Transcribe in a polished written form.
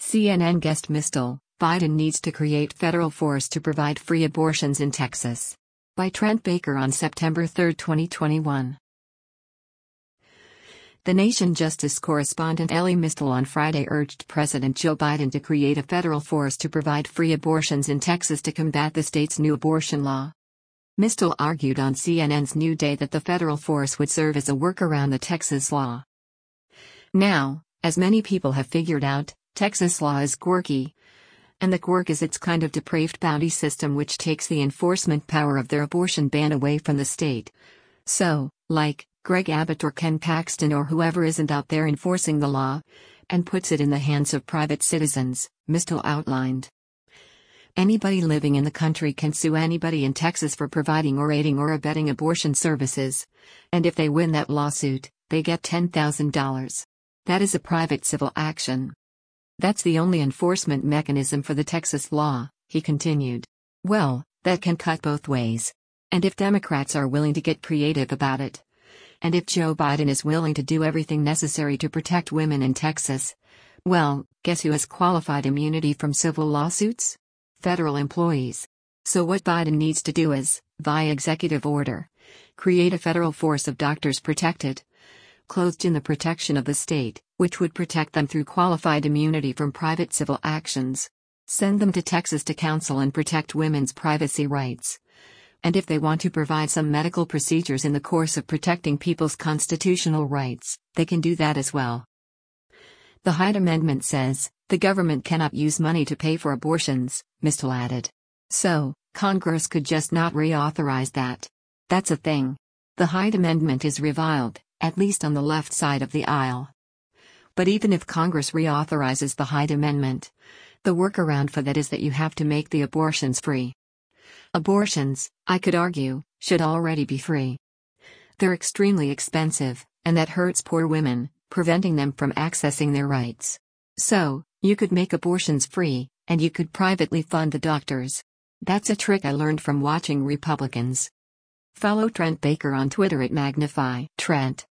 CNN guest Mistel, Biden needs to create federal force to provide free abortions in Texas. By Trent Baker on September 3, 2021. The Nation Justice correspondent Elie Mystal on Friday urged President Joe Biden to create a federal force to provide free abortions in Texas to combat the state's new abortion law. Mystal argued on CNN's New Day that the federal force would serve as a workaround the Texas law. Now, as many people have figured out, Texas law is quirky. And the quirk is its kind of depraved bounty system which takes the enforcement power of their abortion ban away from the state. So, like Greg Abbott or Ken Paxton or whoever isn't out there enforcing the law, and puts it in the hands of private citizens, Mystal outlined. Anybody living in the country can sue anybody in Texas for providing or aiding or abetting abortion services. And if they win that lawsuit, they get $10,000. That is a private civil action. That's the only enforcement mechanism for the Texas law, he continued. Well, that can cut both ways. And if Democrats are willing to get creative about it, and if Joe Biden is willing to do everything necessary to protect women in Texas, well, guess who has qualified immunity from civil lawsuits? Federal employees. So what Biden needs to do is, via executive order, create a federal force of doctors protected, clothed in the protection of the state, which would protect them through qualified immunity from private civil actions. Send them to Texas to counsel and protect women's privacy rights. And if they want to provide some medical procedures in the course of protecting people's constitutional rights, they can do that as well. The Hyde Amendment says, the government cannot use money to pay for abortions, Mystal added. So, Congress could just not reauthorize that. That's a thing. The Hyde Amendment is reviled, at least on the left side of the aisle. But even if Congress reauthorizes the Hyde Amendment, the workaround for that is that you have to make the abortions free. Abortions, I could argue, should already be free. They're extremely expensive, and that hurts poor women, preventing them from accessing their rights. So, you could make abortions free, and you could privately fund the doctors. That's a trick I learned from watching Republicans. Follow Trent Baker on Twitter at Magnify Trent.